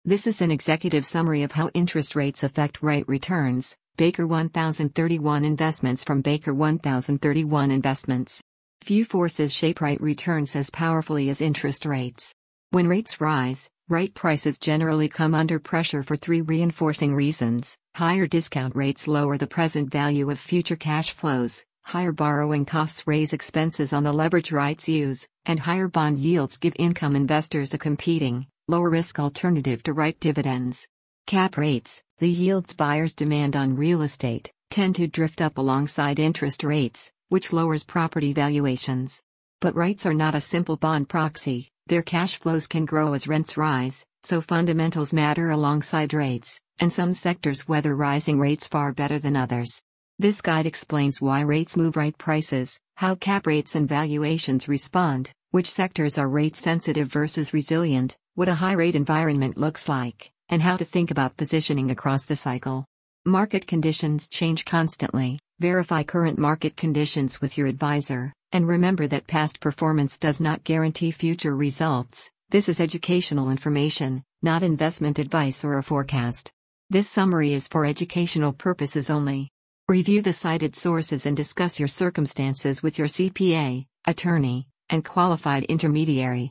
This is an executive summary of how interest rates affect rate returns. Baker 1031 Investments from Baker 1031 Investments. Few forces shape rate returns as powerfully as interest rates. When rates rise, rate prices generally come under pressure for three reinforcing reasons. Higher discount rates lower the present value of future cash flows, higher borrowing costs raise expenses on the leverage rights use, and higher bond yields give income investors a competing, lower-risk alternative to ripe dividends. Cap rates, the yields buyers demand on real estate, tend to drift up alongside interest rates, which lowers property valuations. But rates are not a simple bond proxy, their cash flows can grow as rents rise, so fundamentals matter alongside rates, and some sectors weather rising rates far better than others. This guide explains why rates move right prices, how cap rates and valuations respond, which sectors are rate sensitive versus resilient, what a high rate environment looks like, and how to think about positioning across the cycle. Market conditions change constantly. Verify current market conditions with your advisor, and remember that past performance does not guarantee future results. This is educational information, not investment advice or a forecast. This summary is for educational purposes only. Review the cited sources and discuss your circumstances with your CPA, attorney, and qualified intermediary.